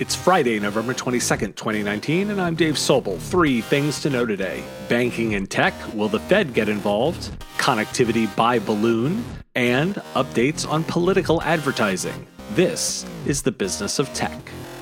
It's Friday, November 22nd, 2019, and I'm Dave Sobel. 3 things to know today. Banking and tech, will the Fed get involved? Connectivity by balloon? And updates on political advertising. This is the business of tech.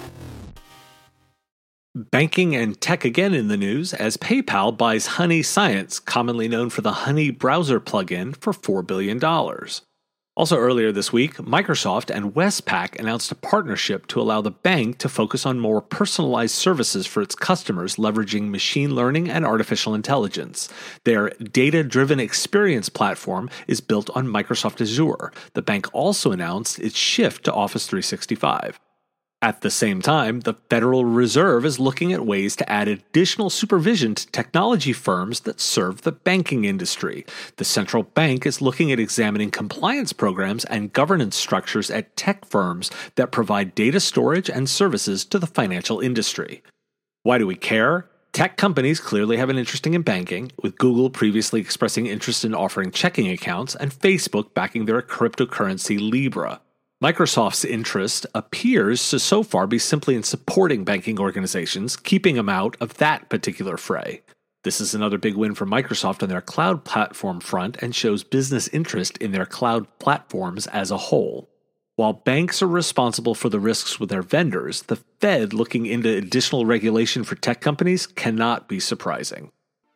Banking and tech again in the news as PayPal buys Honey Science, commonly known for the Honey browser plugin, for $4 billion. Also earlier this week, Microsoft and Westpac announced a partnership to allow the bank to focus on more personalized services for its customers leveraging machine learning and artificial intelligence. Their data-driven experience platform is built on Microsoft Azure. The bank also announced its shift to Office 365. At the same time, the Federal Reserve is looking at ways to add additional supervision to technology firms that serve the banking industry. The central bank is looking at examining compliance programs and governance structures at tech firms that provide data storage and services to the financial industry. Why do we care? Tech companies clearly have an interest in banking, with Google previously expressing interest in offering checking accounts and Facebook backing their cryptocurrency Libra. Microsoft's interest appears to so far be simply in supporting banking organizations, keeping them out of that particular fray. This is another big win for Microsoft on their cloud platform front and shows business interest in their cloud platforms as a whole. While banks are responsible for the risks with their vendors, the Fed looking into additional regulation for tech companies cannot be surprising.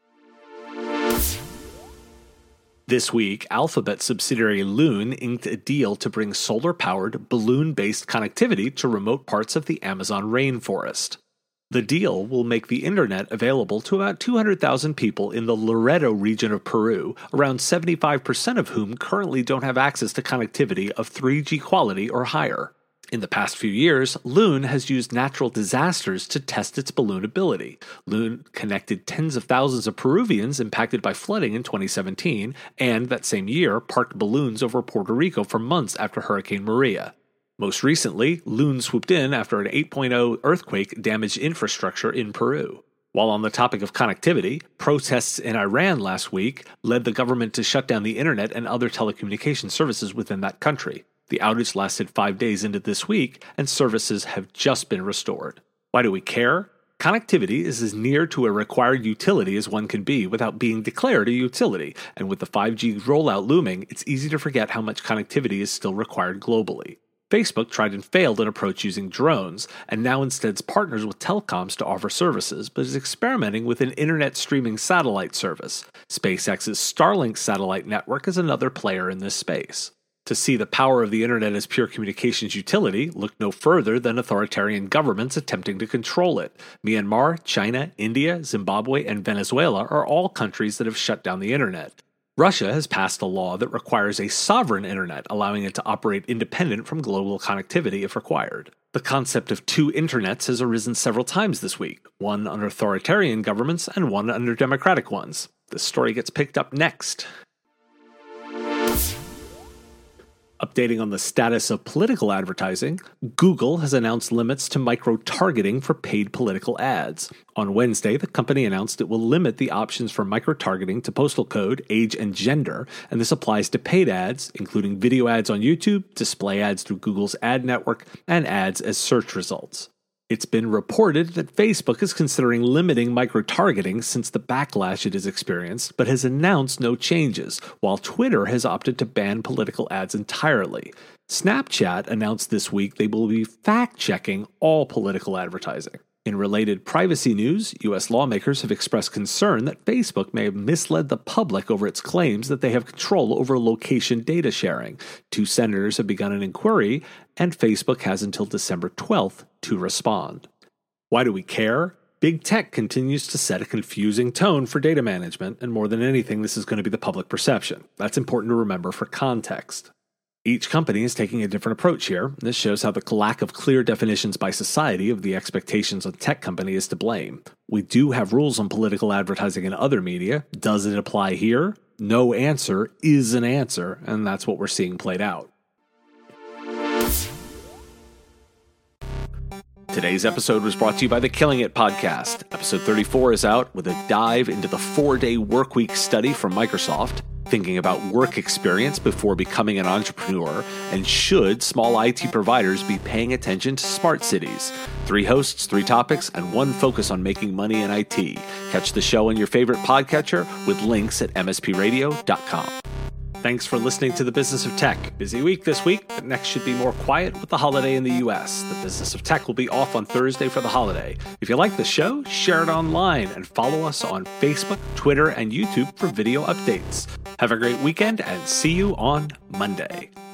This week, Alphabet subsidiary Loon inked a deal to bring solar-powered, balloon-based connectivity to remote parts of the Amazon rainforest. The deal will make the internet available to about 200,000 people in the Loreto region of Peru, around 75% of whom currently don't have access to connectivity of 3G quality or higher. In the past few years, Loon has used natural disasters to test its balloon ability. Loon connected tens of thousands of Peruvians impacted by flooding in 2017, and that same year parked balloons over Puerto Rico for months after Hurricane Maria. Most recently, Loon swooped in after an 8.0 earthquake damaged infrastructure in Peru. While on the topic of connectivity, protests in Iran last week led the government to shut down the internet and other telecommunication services within that country. The outage lasted 5 days into this week, and services have just been restored. Why do we care? Connectivity is as near to a required utility as one can be without being declared a utility, and with the 5G rollout looming, it's easy to forget how much connectivity is still required globally. Facebook tried and failed an approach using drones, and now instead partners with telecoms to offer services, but is experimenting with an internet streaming satellite service. SpaceX's Starlink satellite network is another player in this space. To see the power of the internet as pure communications utility, look no further than authoritarian governments attempting to control it. Myanmar, China, India, Zimbabwe, and Venezuela are all countries that have shut down the internet. Russia has passed a law that requires a sovereign internet, allowing it to operate independent from global connectivity if required. The concept of 2 internets has arisen several times this week, one under authoritarian governments and one under democratic ones. This story gets picked up next. Updating on the status of political advertising, Google has announced limits to micro-targeting for paid political ads. On Wednesday, the company announced it will limit the options for micro-targeting to postal code, age, and gender, and this applies to paid ads, including video ads on YouTube, display ads through Google's ad network, and ads as search results. It's been reported that Facebook is considering limiting micro-targeting since the backlash it has experienced, but has announced no changes, while Twitter has opted to ban political ads entirely. Snapchat announced this week they will be fact-checking all political advertising. In related privacy news, U.S. lawmakers have expressed concern that Facebook may have misled the public over its claims that they have control over location data sharing. 2 senators have begun an inquiry, and Facebook has until December 12th to respond. Why do we care? Big tech continues to set a confusing tone for data management, and more than anything, this is going to be the public perception. That's important to remember for context. Each company is taking a different approach here. This shows how the lack of clear definitions by society of the expectations of tech company is to blame. We do have rules on political advertising in other media. Does it apply here? No answer is an answer, and that's what we're seeing played out. Today's episode was brought to you by the Killing It podcast. Episode 34 is out with a dive into the 4-day workweek study from Microsoft. Thinking about work experience before becoming an entrepreneur? And should small IT providers be paying attention to smart cities? 3 hosts, 3 topics, and 1 focus on making money in IT. Catch the show on your favorite podcatcher with links at mspradio.com. Thanks for listening to The Business of Tech. Busy week this week, but next should be more quiet with the holiday in the US. The Business of Tech will be off on Thursday for the holiday. If you like the show, share it online and follow us on Facebook, Twitter, and YouTube for video updates. Have a great weekend and see you on Monday.